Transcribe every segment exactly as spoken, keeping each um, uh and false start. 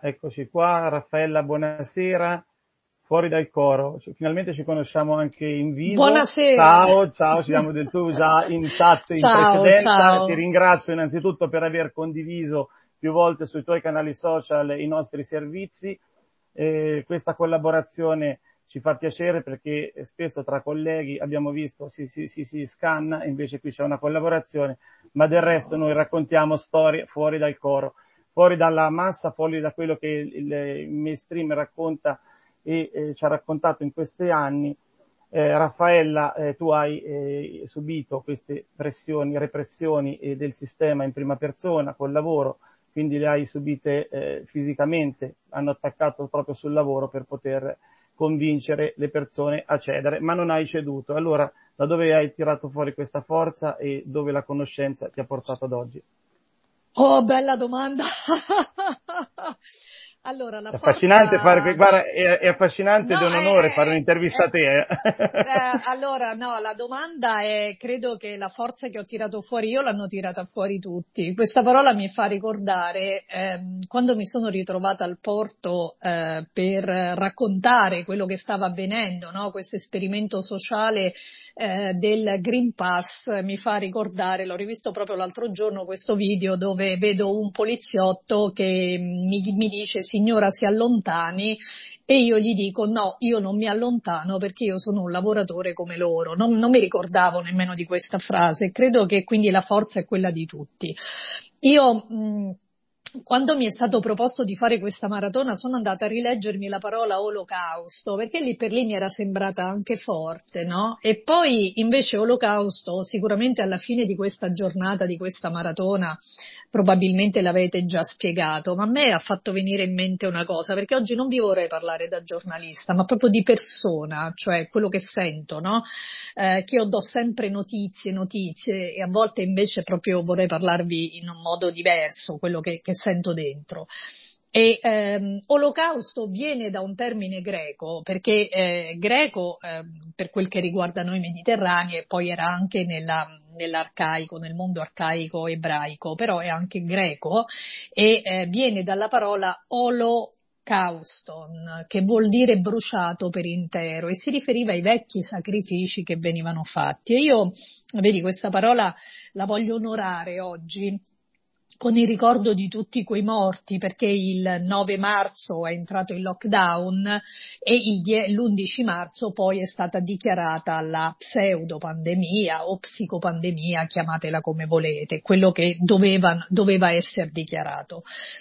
eccoci qua. Raffaella, buonasera. Fuori dal coro, Cioè, finalmente ci conosciamo anche in viso. Buonasera. Ciao, ciao, ci diamo del tu già in chat in Ciao, precedenza. Ti ciao. ringrazio innanzitutto per aver condiviso più volte sui tuoi canali social i nostri servizi. Eh, questa collaborazione ci fa piacere perché spesso tra colleghi abbiamo visto si, si, si, si scanna, invece qui c'è una collaborazione, ma del resto noi raccontiamo storie fuori dal coro, fuori dalla massa, fuori da quello che il, il mainstream racconta e eh, ci ha raccontato in questi anni. Eh, Raffaella, eh, tu hai eh, subito queste pressioni, repressioni eh, del sistema in prima persona col lavoro, quindi le hai subite eh, fisicamente, hanno attaccato proprio sul lavoro per poter convincere le persone a cedere, ma non hai ceduto. Allora, da dove hai tirato fuori questa forza e dove la conoscenza ti ha portato ad oggi? Oh, bella domanda. Allora, la È affascinante fare, forza... guarda, è, è affascinante No, ed è un è, onore fare è- un'intervista a è- te. Eh. eh, allora, no, la domanda è, credo che la forza che ho tirato fuori io l'hanno tirata fuori tutti. Questa parola mi fa ricordare ehm, quando mi sono ritrovata al porto eh, per raccontare quello che stava avvenendo, no? Questo esperimento sociale eh, del Green Pass, mi fa ricordare, l'ho rivisto proprio l'altro giorno, questo video dove vedo un poliziotto che mi, mi dice signora si allontani. E io gli dico no, io non mi allontano perché io sono un lavoratore come loro. Non, non mi ricordavo nemmeno di questa frase. Credo che quindi la forza è quella di tutti. Io mh, quando mi è stato proposto di fare questa maratona sono andata a rileggermi la parola olocausto perché lì per lì mi era sembrata anche forte, no? E poi invece olocausto sicuramente alla fine di questa giornata, di questa maratona, probabilmente l'avete già spiegato, ma a me ha fatto venire in mente una cosa, perché oggi non vi vorrei parlare da giornalista, ma proprio di persona, cioè quello che sento, no? Eh, che io do sempre notizie, notizie, e a volte invece proprio vorrei parlarvi in un modo diverso, quello che, che sento dentro. E ehm, olocausto viene da un termine greco, perché eh, greco eh, per quel che riguarda noi mediterranei e poi era anche nella, nell'arcaico, nel mondo arcaico ebraico, però è anche greco e eh, viene dalla parola olocauston, che vuol dire bruciato per intero e si riferiva ai vecchi sacrifici che venivano fatti. E io, vedi, questa parola la voglio onorare oggi con il ricordo di tutti quei morti, perché il nove marzo è entrato il lockdown e il die- l'undici marzo poi è stata dichiarata la pseudopandemia o psicopandemia, chiamatela come volete, quello che doveva, doveva essere dichiarato.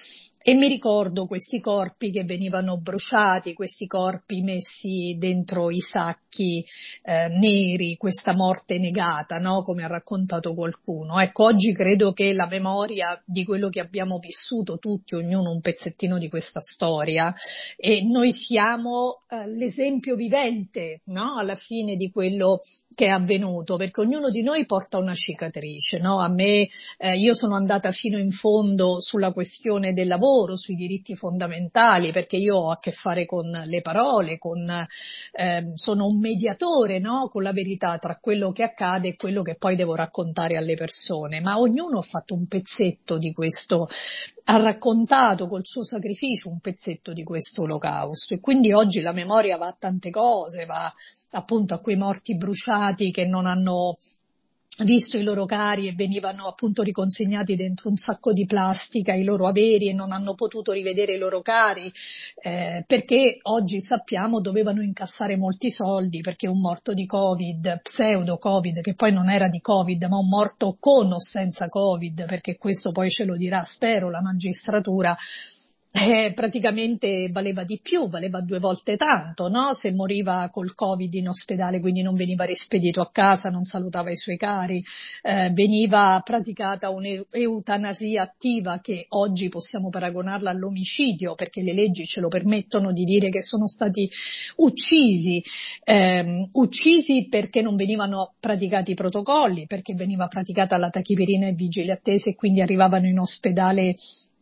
E mi ricordo questi corpi che venivano bruciati, questi corpi messi dentro i sacchi eh, neri, questa morte negata, no? Come ha raccontato qualcuno. Ecco, oggi credo che la memoria di quello che abbiamo vissuto tutti, ognuno un pezzettino di questa storia, e noi siamo eh, l'esempio vivente, no? Alla fine di quello che è avvenuto, perché ognuno di noi porta una cicatrice, no? A me, eh, io sono andata fino in fondo sulla questione del lavoro, sui diritti fondamentali, perché io ho a che fare con le parole, con, eh, sono un mediatore, no? Con la verità tra quello che accade e quello che poi devo raccontare alle persone, ma ognuno ha fatto un pezzetto di questo, ha raccontato col suo sacrificio un pezzetto di questo olocausto e quindi oggi la memoria va a tante cose, va appunto a quei morti bruciati che non hanno visto i loro cari e venivano appunto riconsegnati dentro un sacco di plastica i loro averi e non hanno potuto rivedere i loro cari eh, perché oggi sappiamo dovevano incassare molti soldi perché un morto di Covid, pseudo Covid, che poi non era di Covid ma un morto con o senza Covid, perché questo poi ce lo dirà spero la magistratura, eh, praticamente valeva di più, valeva due volte tanto, no? Se moriva col Covid in ospedale, quindi non veniva rispedito a casa, non salutava i suoi cari, eh, veniva praticata un'eutanasia attiva che oggi possiamo paragonarla all'omicidio, perché le leggi ce lo permettono di dire che sono stati uccisi, ehm, uccisi perché non venivano praticati i protocolli, perché veniva praticata la tachipirina e vigile attesa e quindi arrivavano in ospedale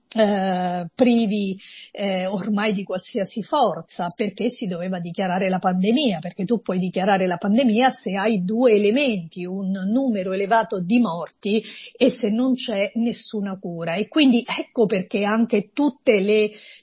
Eh, privi eh, ormai di qualsiasi forza, perché si doveva dichiarare la pandemia, perché tu puoi dichiarare la pandemia se hai due elementi, un numero elevato di morti e se non c'è nessuna cura. E quindi ecco perché anche tutte le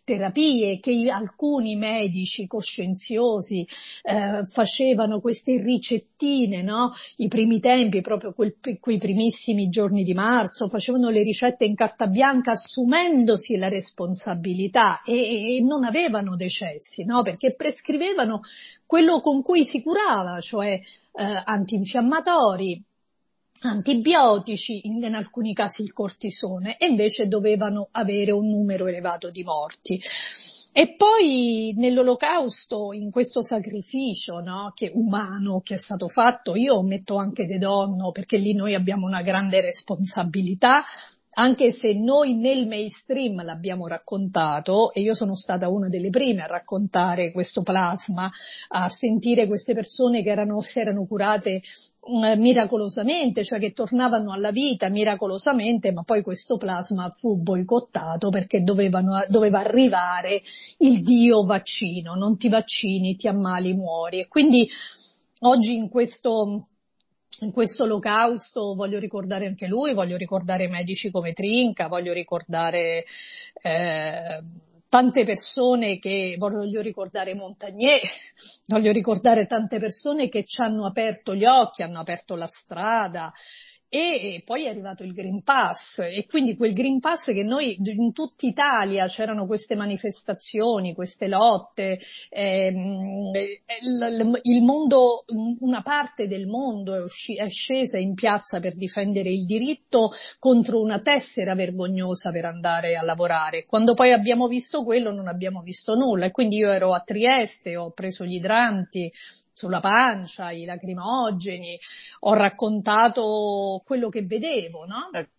terapie, che i, alcuni medici coscienziosi eh, facevano queste ricettine, no? I primi tempi, proprio quel, quei primissimi giorni di marzo, facevano le ricette in carta bianca assumendosi la responsabilità e, e non avevano decessi, no? Perché prescrivevano quello con cui si curava, cioè eh, antinfiammatori, antibiotici, in, in alcuni casi il cortisone, e invece dovevano avere un numero elevato di morti. E poi nell'olocausto, in questo sacrificio, no, che umano che è stato fatto, io metto anche De Donno, perché lì noi abbiamo una grande responsabilità, anche se noi nel mainstream l'abbiamo raccontato, e io sono stata una delle prime a raccontare questo plasma, a sentire queste persone che erano, si erano curate eh, miracolosamente, cioè che tornavano alla vita miracolosamente, ma poi questo plasma fu boicottato perché dovevano, doveva arrivare il Dio vaccino, non ti vaccini, ti ammali, muori. E quindi oggi in questo... In questo olocausto voglio ricordare anche lui, voglio ricordare medici come Trinca, voglio ricordare eh, tante persone che, voglio ricordare Montagnier, voglio ricordare tante persone che ci hanno aperto gli occhi, hanno aperto la strada. E poi è arrivato il Green Pass, e quindi quel Green Pass che noi in tutta Italia c'erano queste manifestazioni, queste lotte, ehm, il, il mondo, una parte del mondo è, usci, è scesa in piazza per difendere il diritto contro una tessera vergognosa per andare a lavorare. Quando poi abbiamo visto quello non abbiamo visto nulla, e quindi io ero a Trieste, ho preso gli idranti sulla pancia, i lacrimogeni, ho raccontato quello che vedevo, no? Eh,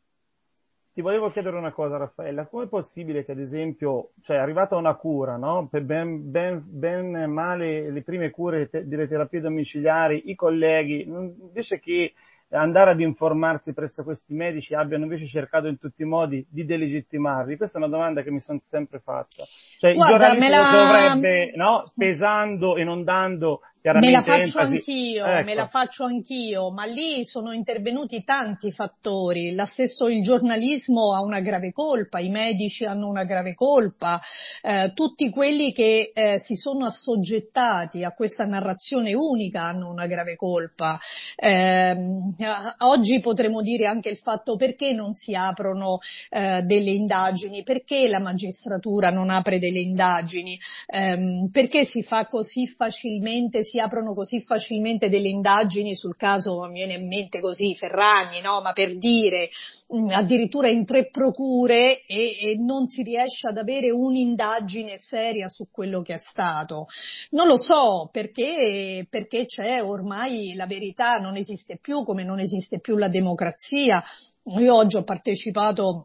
ti volevo chiedere una cosa, Raffaella, com'è possibile che ad esempio, cioè è arrivata una cura, no? Per ben, ben, ben male le prime cure te, delle terapie domiciliari, i colleghi, invece che andare ad informarsi presso questi medici, abbiano invece cercato in tutti i modi di delegittimarli? Questa è una domanda che mi sono sempre fatta. Cioè il Guarda, me giornalismo la... dovrebbe, no? Pesando e non dando Me la chiaramente faccio enfasi. anch'io, me la Ecco. faccio anch'io, ma lì sono intervenuti tanti fattori. La stesso il giornalismo ha una grave colpa, i medici hanno una grave colpa, eh, tutti quelli che eh, si sono assoggettati a questa narrazione unica hanno una grave colpa. Eh, oggi potremmo dire anche il fatto perché non si aprono eh, delle indagini, perché la magistratura non apre delle indagini, eh, perché si fa così facilmente, si aprono così facilmente delle indagini sul caso, mi viene in mente così, Ferragni, no? Ma per dire, mh, addirittura in tre procure e, e non si riesce ad avere un'indagine seria su quello che è stato. Non lo so, perché, perché c'è ormai la verità, non esiste più, come non esiste più la democrazia. Io oggi ho partecipato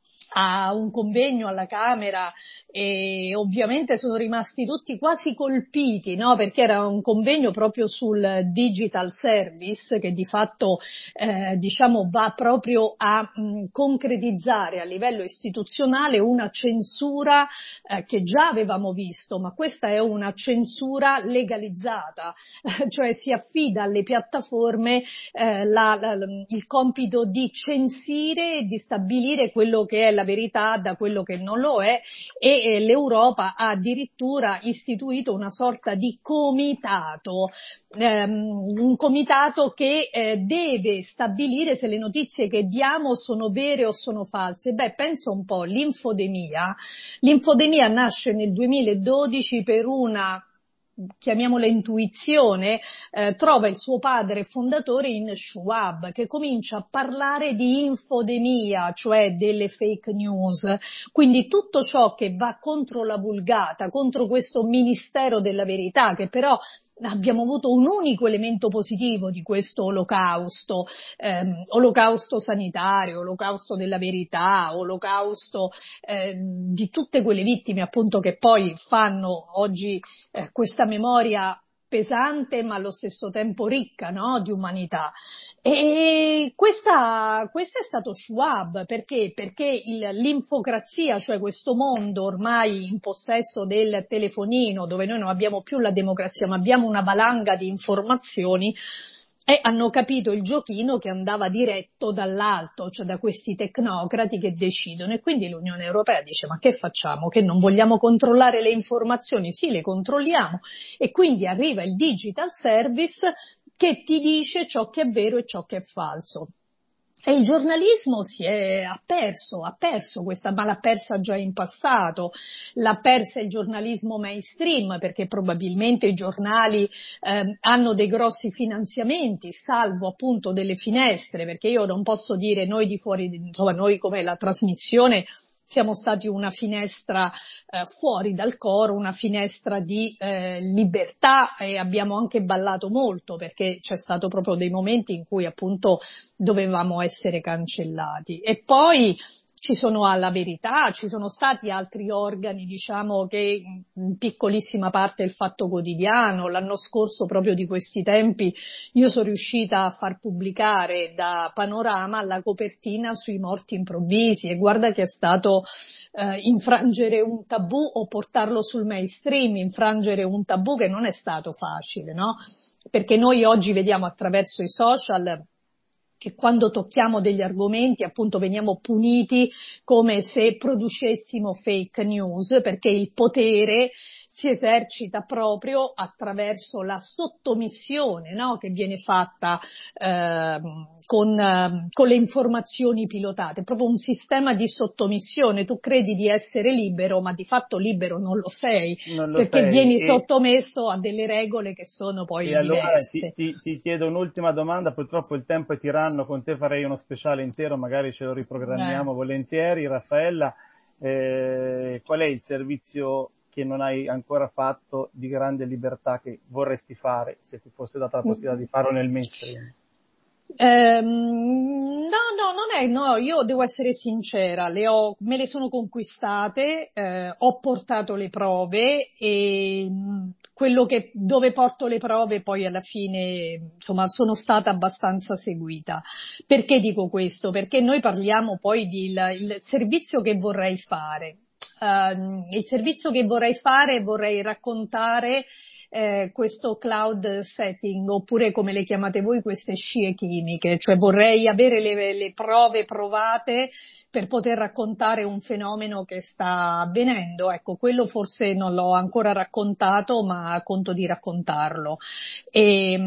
a un convegno alla Camera e ovviamente sono rimasti tutti quasi colpiti, no? Perché era un convegno proprio sul digital service che di fatto eh, diciamo va proprio a mh, concretizzare a livello istituzionale una censura eh, che già avevamo visto, ma questa è una censura legalizzata, cioè si affida alle piattaforme eh, la, la, il compito di censire e di stabilire quello che è la verità da quello che non lo è, e e l'Europa ha addirittura istituito una sorta di comitato, ehm, un comitato che eh, deve stabilire se le notizie che diamo sono vere o sono false. Beh, penso un po', l'infodemia, l'infodemia nasce nel duemiladodici per una, chiamiamola intuizione, eh, trova il suo padre fondatore in Schwab, che comincia a parlare di infodemia, cioè delle fake news, quindi tutto ciò che va contro la vulgata, contro questo ministero della verità, che però abbiamo avuto un unico elemento positivo di questo olocausto, ehm, olocausto sanitario, olocausto della verità, olocausto eh, di tutte quelle vittime appunto che poi fanno oggi eh, questa memoria pesante ma allo stesso tempo ricca, no? Di umanità. E questa, questo è stato Schwab, perché? Perché il, l'infocrazia, cioè questo mondo ormai in possesso del telefonino, dove noi non abbiamo più la democrazia ma abbiamo una valanga di informazioni, e hanno capito il giochino che andava diretto dall'alto, cioè da questi tecnocrati che decidono, e quindi l'Unione Europea dice: ma che facciamo? Che non vogliamo controllare le informazioni? Sì, le controlliamo, e quindi arriva il Digital Service che ti dice ciò che è vero e ciò che è falso. E il giornalismo si è ha perso, ha perso questa, ma l'ha persa già in passato, l'ha persa il giornalismo mainstream, perché probabilmente i giornali eh, hanno dei grossi finanziamenti, salvo appunto delle finestre, perché io non posso dire noi di fuori, insomma noi come la trasmissione siamo stati una finestra eh, fuori dal coro, una finestra di eh, libertà, e abbiamo anche ballato molto, perché c'è stato proprio dei momenti in cui appunto dovevamo essere cancellati. E poi ci sono alla Verità, ci sono stati altri organi, diciamo, che in piccolissima parte il Fatto Quotidiano. L'anno scorso, proprio di questi tempi, io sono riuscita a far pubblicare da Panorama la copertina sui morti improvvisi, e guarda che è stato eh, infrangere un tabù o portarlo sul mainstream, infrangere un tabù che non è stato facile, no? Perché noi oggi vediamo attraverso i social che quando tocchiamo degli argomenti appunto veniamo puniti come se producessimo fake news, perché il potere si esercita proprio attraverso la sottomissione, no? Che viene fatta eh, con, eh, con le informazioni pilotate, proprio un sistema di sottomissione. Tu credi di essere libero, ma di fatto libero non lo sei, Non lo perché sei. vieni E, sottomesso a delle regole che sono e poi allora ti, diverse. ti, ti chiedo un'ultima domanda, purtroppo il tempo è tiranno, con te farei uno speciale intero, magari ce lo Eh. riprogrammiamo volentieri. Raffaella, eh, qual è il servizio che non hai ancora fatto di grande libertà che vorresti fare se ti fosse data la possibilità di farlo nel mainstream? Ehm, no, no, non è, no, io devo essere sincera, le ho, me le sono conquistate, eh, ho portato le prove, e mh, quello che, dove porto le prove poi alla fine, insomma, sono stata abbastanza seguita. Perché dico questo? Perché noi parliamo poi di il, il servizio che vorrei fare. Ehm, il servizio che vorrei fare, vorrei raccontare eh, questo cloud setting, oppure come le chiamate voi queste scie chimiche, cioè vorrei avere le, le prove provate per poter raccontare un fenomeno che sta avvenendo. Ecco, quello forse non l'ho ancora raccontato, ma conto di raccontarlo. E,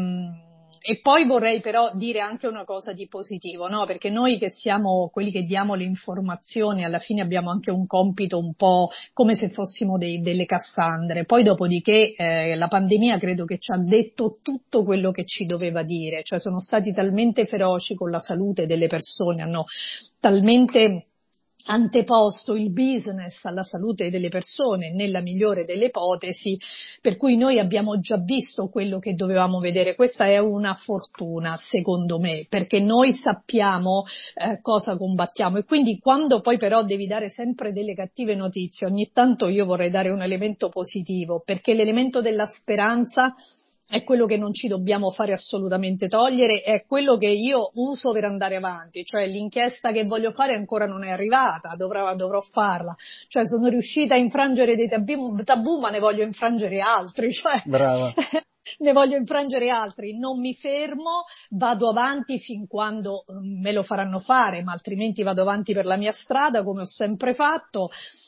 e poi vorrei però dire anche una cosa di positivo, no? Perché noi che siamo quelli che diamo le informazioni, alla fine abbiamo anche un compito un po' come se fossimo dei, delle Cassandre. Poi dopodiché eh, la pandemia credo che ci ha detto tutto quello che ci doveva dire, cioè sono stati talmente feroci con la salute delle persone, hanno talmente anteposto il business alla salute delle persone, nella migliore delle ipotesi, per cui noi abbiamo già visto quello che dovevamo vedere. Questa è una fortuna, secondo me, perché noi sappiamo eh, cosa combattiamo, e quindi quando poi però devi dare sempre delle cattive notizie, ogni tanto io vorrei dare un elemento positivo, perché l'elemento della speranza è quello che non ci dobbiamo fare assolutamente togliere, è quello che io uso per andare avanti, cioè l'inchiesta che voglio fare ancora non è arrivata, dovrò, dovrò farla, cioè sono riuscita a infrangere dei tabù, tabù ma ne voglio infrangere altri, cioè Brava. ne voglio infrangere altri, non mi fermo, vado avanti fin quando me lo faranno fare, ma altrimenti vado avanti per la mia strada come ho sempre fatto.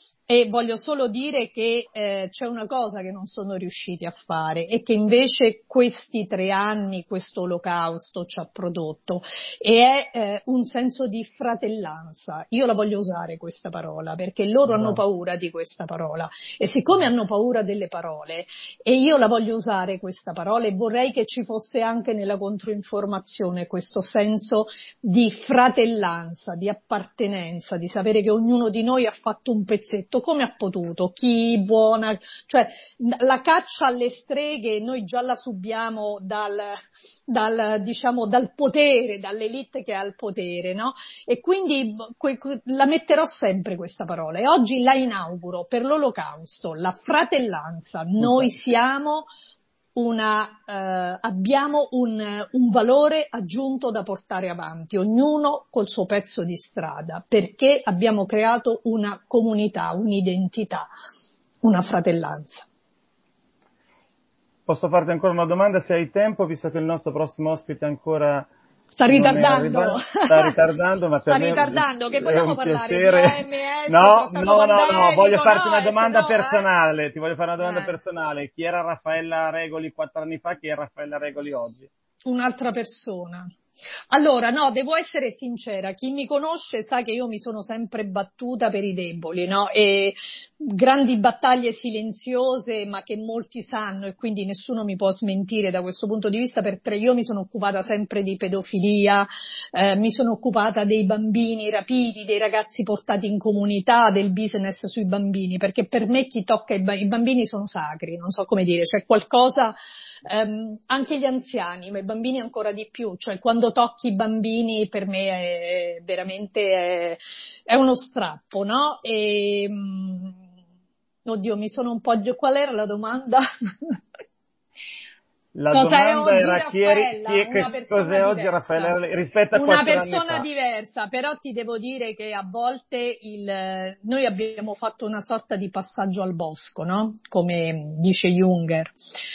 E voglio solo dire che eh, c'è una cosa che non sono riusciti a fare, e che invece questi tre anni, questo olocausto ci ha prodotto, e è eh, un senso di fratellanza. Io la voglio usare questa parola, perché loro hanno Brava. paura di questa parola, e siccome hanno paura delle parole, e io la voglio usare questa parola, e vorrei che ci fosse anche nella controinformazione questo senso di fratellanza, di appartenenza, di sapere che ognuno di noi ha fatto un pezzetto come ha potuto, chi buona, cioè la caccia alle streghe noi già la subiamo dal, dal diciamo dal potere, dall'elite che ha il potere, no? E quindi que, que, la metterò sempre questa parola, e oggi la inauguro per l'olocausto, la fratellanza. Noi siamo una, eh, abbiamo un, un valore aggiunto da portare avanti, ognuno col suo pezzo di strada, perché abbiamo creato una comunità, un'identità, una fratellanza. posso farti ancora una domanda se hai tempo, visto che il nostro prossimo ospite ancora sta ritardando, sta ritardando, ma sta per me ritardando, che è vogliamo un parlare piacere. di A M S, No, trattato no, no, no, voglio pandemico, farti no, una e se domanda no, personale, ti voglio fare una domanda eh? personale. Chi era Raffaella Regoli quattro anni fa, chi è Raffaella Regoli oggi? Un'altra persona. Allora, no, devo essere sincera, chi mi conosce sa che io mi sono sempre battuta per i deboli, no? E grandi battaglie silenziose, ma che molti sanno e quindi nessuno mi può smentire da questo punto di vista, perché io mi sono occupata sempre di pedofilia, eh, mi sono occupata dei bambini rapiti, dei ragazzi portati in comunità, del business sui bambini, perché per me chi tocca i, ba- i bambini sono sacri, non so come dire, c'è qualcosa. Um, anche gli anziani, ma i bambini ancora di più, cioè quando tocchi i bambini per me è veramente è, è uno strappo, no? E, um, oddio, mi sono un po'... Qual era la domanda? La Cosa è domanda oggi era chi è, chi Raffaella? è Una che persona cos'è oggi Raffaella diversa. Regoli rispetto a Una quattro anni persona fa? diversa, però ti devo dire che a volte il, noi abbiamo fatto una sorta di passaggio al bosco, no? Come dice Junger.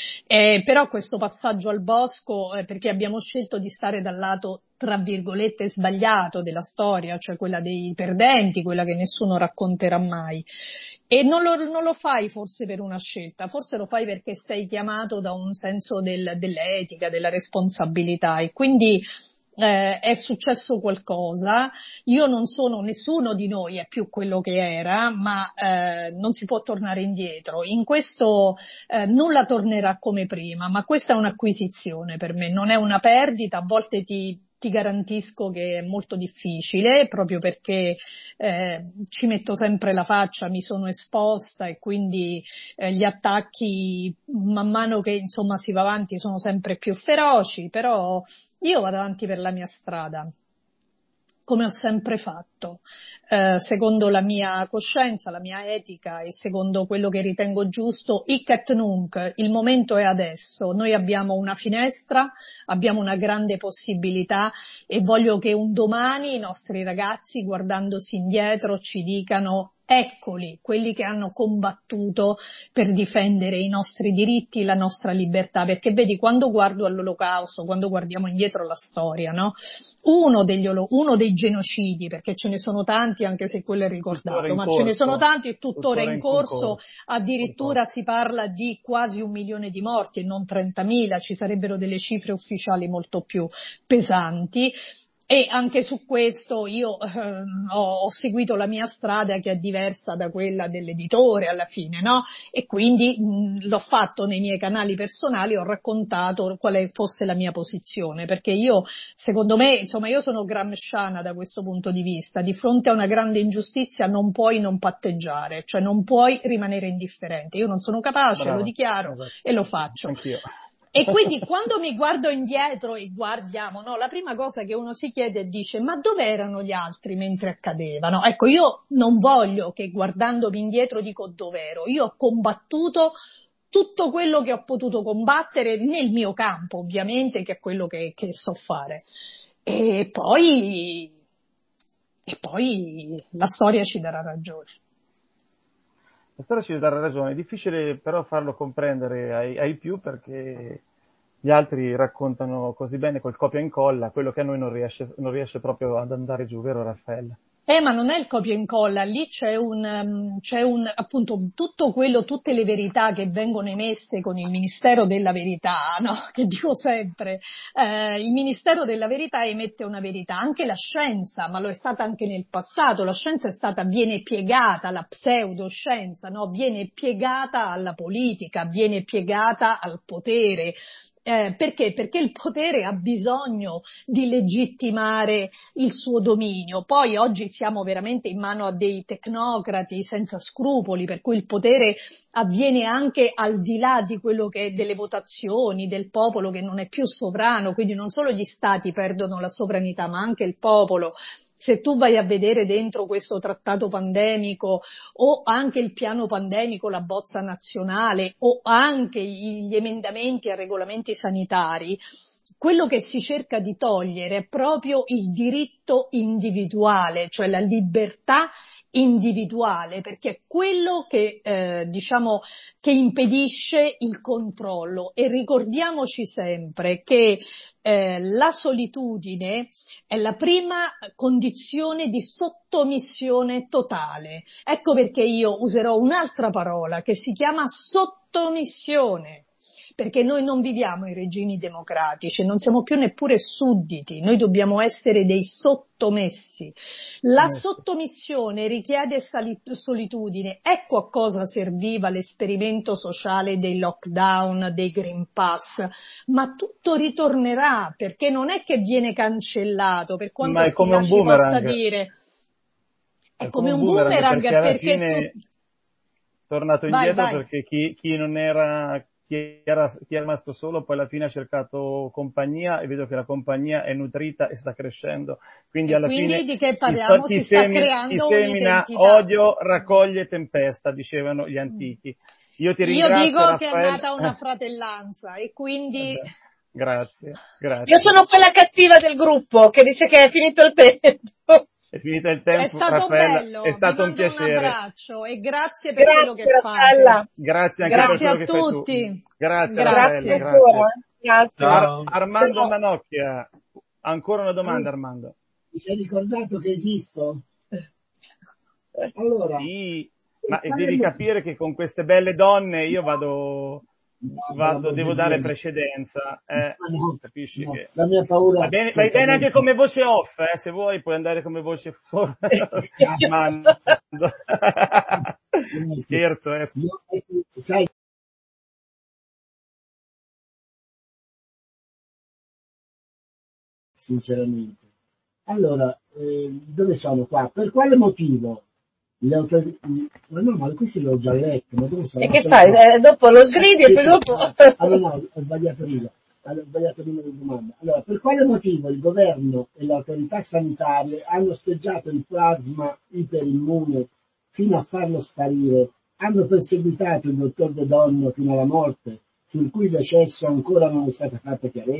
Eh, però questo passaggio al bosco, eh, perché abbiamo scelto di stare dal lato tra virgolette sbagliato della storia, cioè quella dei perdenti, quella che nessuno racconterà mai. E non lo, non lo fai forse per una scelta, forse lo fai perché sei chiamato da un senso del, dell'etica, della responsabilità e quindi eh, è successo qualcosa. Io non sono, nessuno di noi è più quello che era, ma eh, non si può tornare indietro. In questo eh, nulla tornerà come prima, ma questa è un'acquisizione per me, non è una perdita, a volte ti ti garantisco che è molto difficile, proprio perché eh, ci metto sempre la faccia, mi sono esposta e quindi eh, gli attacchi man mano che insomma si va avanti sono sempre più feroci, però io vado avanti per la mia strada, come ho sempre fatto, eh, secondo la mia coscienza, la mia etica e secondo quello che ritengo giusto. Hic et nunc, il momento è adesso, noi abbiamo una finestra, abbiamo una grande possibilità e voglio che un domani i nostri ragazzi, guardandosi indietro, ci dicano: eccoli, quelli che hanno combattuto per difendere i nostri diritti, la nostra libertà, perché vedi, quando guardo all'Olocausto, quando guardiamo indietro la storia, no? Uno degli, uno dei genocidi, perché ce ne sono tanti, anche se quello è Tuttora ricordato, in ma ce ne sono corso, tanti e tuttora tuttora in in corso, concorso. addirittura si parla di quasi un milione di morti e non trentamila, ci sarebbero delle cifre ufficiali molto più pesanti. E anche su questo io eh, ho, ho seguito la mia strada, che è diversa da quella dell'editore alla fine, no? E quindi mh, l'ho fatto nei miei canali personali, ho raccontato quale fosse la mia posizione, perché io, secondo me, insomma, io sono gramsciana da questo punto di vista. Di fronte a una grande ingiustizia non puoi non patteggiare, cioè non puoi rimanere indifferente. Io non sono capace, lo Brava, dichiaro esatto. e lo faccio. Anch'io. E quindi quando mi guardo indietro e guardiamo, no, la prima cosa che uno si chiede e dice: ma dove erano gli altri mentre accadevano? Ecco, io non voglio che guardandomi indietro dico dov'ero. Io ho combattuto tutto quello che ho potuto combattere nel mio campo, ovviamente, che è quello che, che so fare. E poi, e poi la storia ci darà ragione. La storia ci dà ragione, è difficile però farlo comprendere ai, ai più, perché gli altri raccontano così bene col copia e incolla quello che a noi non riesce, non riesce proprio ad andare giù, vero Raffaella? Eh, ma non è il copia e incolla, lì c'è un, um, c'è un, appunto, tutto quello, tutte le verità che vengono emesse con il Ministero della Verità, no? Che dico sempre, eh, il Ministero della Verità emette una verità, anche la scienza, ma lo è stata anche nel passato, la scienza è stata, viene piegata, la pseudoscienza, no? Viene piegata alla politica, viene piegata al potere. Eh, perché? Perché il potere ha bisogno di legittimare il suo dominio. Poi oggi siamo veramente in mano a dei tecnocrati senza scrupoli, per cui il potere avviene anche al di là di quello che è delle votazioni, del popolo che non è più sovrano, quindi non solo gli stati perdono la sovranità, ma anche il popolo. Se tu vai a vedere dentro questo trattato pandemico o anche il piano pandemico, la bozza nazionale o anche gli emendamenti a regolamenti sanitari, quello che si cerca di togliere è proprio il diritto individuale, cioè la libertà individuale, perché è quello che, eh, diciamo, che impedisce il controllo. E ricordiamoci sempre che eh, la solitudine è la prima condizione di sottomissione totale. Ecco perché io userò un'altra parola che si chiama sottomissione. Perché noi non viviamo in regimi democratici, non siamo più neppure sudditi, noi dobbiamo essere dei sottomessi. La sottomissione richiede sali- solitudine. Ecco a cosa serviva l'esperimento sociale dei lockdown, dei Green Pass, ma tutto ritornerà, perché non è che viene cancellato, per quanto Ma è come un Schillaci possa boomerang, dire. È è come come un un boomerang boomerang perché alla perché tu. fine è tornato Vai, indietro vai. perché chi, chi non era, chi era, chi è rimasto solo poi alla fine ha cercato compagnia e vedo che la compagnia è nutrita e sta crescendo. Quindi E alla quindi fine di che chi, sta- parliamo? chi Si sta semina, chi creando semina un'identità. odio raccoglie tempesta, dicevano gli antichi. Io ti Io ringrazio, dico che è Raffaele. nata una fratellanza e quindi. Vabbè, grazie, Io grazie. sono quella cattiva del gruppo che dice che è finito il tempo. È finito il È tempo, stato Raffaella, è bello, vi stato un mando un piacere. abbraccio e grazie per quello che Grazie fate. Raffaella. Grazie anche per Grazie quello a che fai tu. tutti. Grazie Grazie Raffaella, Grazie. ancora. grazie. eh. Grazie. Ar- Ciao. Armando Ciao. Manocchia, ancora una domanda Oh, Armando. ti sei ricordato che esisto? Allora, Sì, per ma quale devi motivo? capire che con queste belle donne io vado, No, per vado, amor devo di dare Dio. precedenza, eh, Ma no, capisci no, che la mia va paura bene, vai bene anche certamente. come voce off, eh, se vuoi puoi andare come voce fuori. Grazie. Mando. Grazie. Scherzo, eh. Io, sai, sinceramente. Allora, eh, dove sono qua? Per quale motivo? Le autori- Ma no, ma questi l'ho già letto, ma dove sono? E Ma che sono fai? qua. Eh, dopo lo sgridi e Sì, poi sì. dopo. Ah, allora no, ho sbagliato io. Allora, ho sbagliato il numero di domanda. Allora, per quale motivo il governo e le autorità sanitarie hanno osteggiato il plasma iperimmune fino a farlo sparire? Hanno perseguitato il dottor De Donno fino alla morte, sul cui decesso ancora non è stata fatta chiarezza?